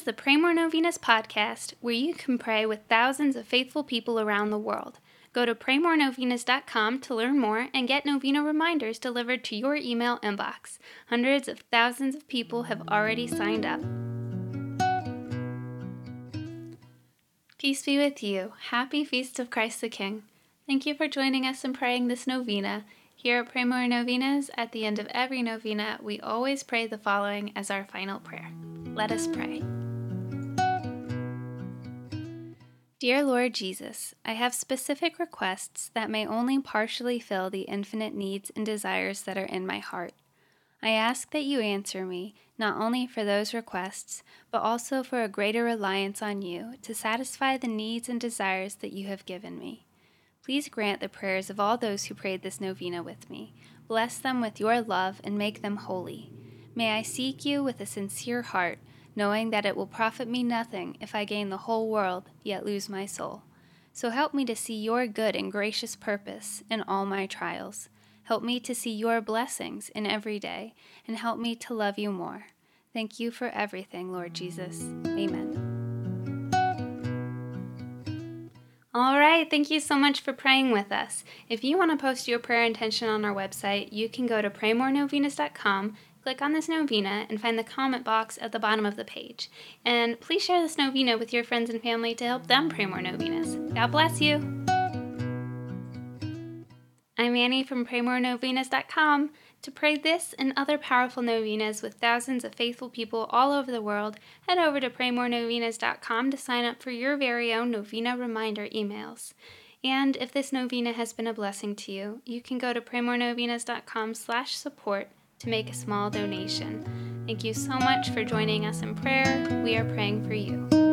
the Pray More Novenas podcast, where you can pray with thousands of faithful people around the world. Go to praymorenovenas.com to learn more and get novena reminders delivered to your email inbox. Hundreds of thousands of people have already signed up. Peace be with you. Happy Feast of Christ the King. Thank you for joining us in praying this novena. Here at Pray More Novenas, at the end of every novena, we always pray the following as our final prayer. Let us pray. Dear Lord Jesus, I have specific requests that may only partially fill the infinite needs and desires that are in my heart. I ask that you answer me, not only for those requests, but also for a greater reliance on you to satisfy the needs and desires that you have given me. Please grant the prayers of all those who prayed this novena with me. Bless them with your love and make them holy. May I seek you with a sincere heart, knowing that it will profit me nothing if I gain the whole world, yet lose my soul. So help me to see your good and gracious purpose in all my trials. Help me to see your blessings in every day, and help me to love you more. Thank you for everything, Lord Jesus. Amen. All right, thank you so much for praying with us. If you want to post your prayer intention on our website, you can go to praymorenovenas.com, click on this novena, and find the comment box at the bottom of the page. And please share this novena with your friends and family to help them pray more novenas. God bless you. I'm Annie from praymorenovenas.com. To pray this and other powerful novenas with thousands of faithful people all over the world, head over to praymorenovenas.com to sign up for your very own novena reminder emails. And if this novena has been a blessing to you, you can go to praymorenovenas.com/support to make a small donation. Thank you so much for joining us in prayer. We are praying for you.